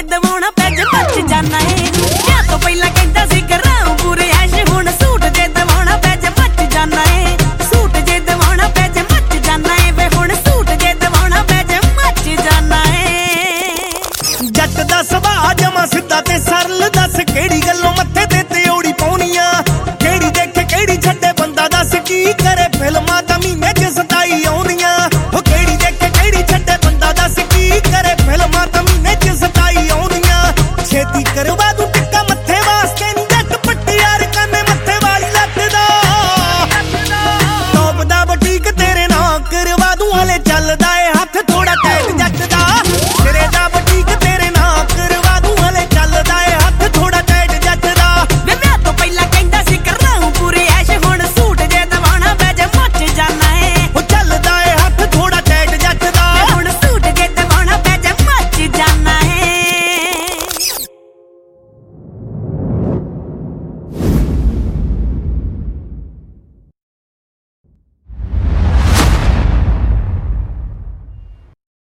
ਜੇ ਦਵਾਉਣਾ ਪੈ ਜੇ ਮੱਚ ਜਾਣਾ ਏ। ਵਿਆਹ ਤੋਂ ਪਹਿਲਾਂ ਕਹਿੰਦਾ ਸੀ ਕਰਾਉ ਪੂਰੇ ਐਸ਼, ਹੁਣ ਸੂਟ ਜੇ ਦਵਾਉਣਾ ਪੈ ਜੇ ਮੱਚ ਜਾਣਾ ਏ। ਸੂਟ ਜੇ ਦਵਾਉਣਾ ਪੈ ਜੇ ਮੱਚ ਜਾਣਾ ਏ ਵੇ, ਹੁਣ ਸੂਟ ਜੇ ਦਵਾਉਣਾ ਪੈ ਜੇ ਮੱਚ ਜਾਣਾ ਏ। ਜੱਟ ਦਾ ਸੁਭਾਅ ਜਮਾ ਸਿੱਧਾ ਤੇ ਸਰਲ, ਦੱਸ ਕਿਹੜੀ ਗੱਲੋਂ